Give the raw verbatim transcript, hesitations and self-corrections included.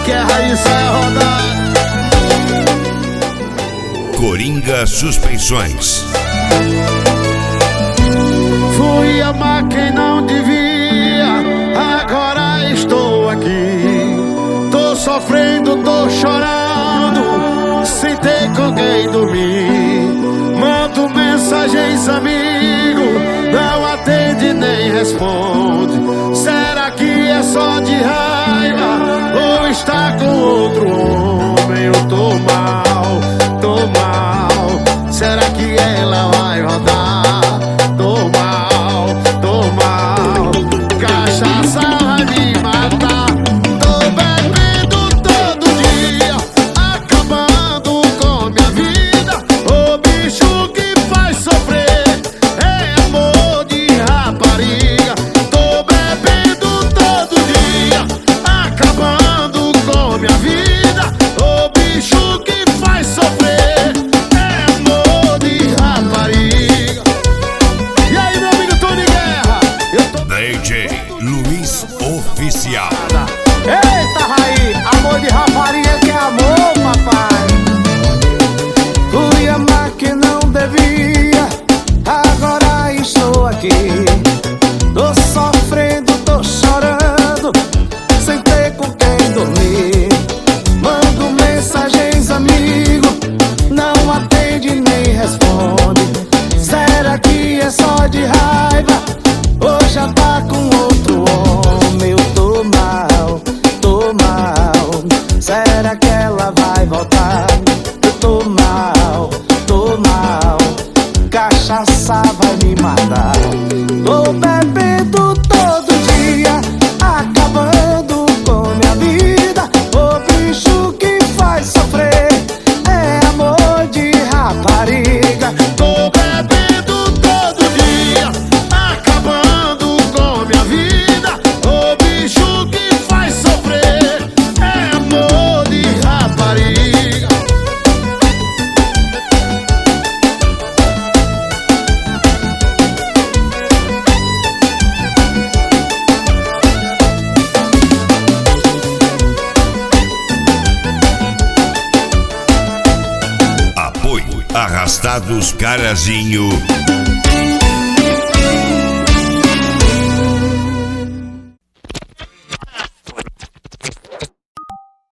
guerra, isso é rodar. Coringa Suspensões. Fui amar quem não devia, agora estou aqui. Tô sofrendo, tô chorando, sem ter com quem dormir. Mando mensagens, amigo, não atende nem responde. Será que é só de raiva ou está com outro homem? Eu tô mal, tô mal. Será que ela vai rodar? Tô mal, tô mal. Cachaça vai me matar. Tô bebendo todo dia, acabando com minha vida. O bicho que faz sofrer é amor de rapariga. Tô bebendo todo dia, acabando com minha vida. O bicho que faz sofrer é amor de rapariga. E aí, meu amigo Tony Guerra? Eu tô... D J Luiz Oficial. Eita, Raí, amor de rapariga que é amor, papai. Fui amar que não devia, agora estou aqui. Tô sofrendo, tô chorando, sem ter com quem dormir. Mando mensagens, amigo, não atende nem responde. Será que é só de raiva ou já tá com outro homem? Eu tô mal, tô mal. Será que ela vai voltar? Eu tô mal, tô mal. Cachaça vai me matar. Tô bebendo todo dia, acabando com minha vida. O bicho que faz sofrer é amor de rapariga. Tô bebendo todo dia, acabando com minha vida. O bicho que faz sofrer é amor de rapariga. Apoio Arrastados Carazinho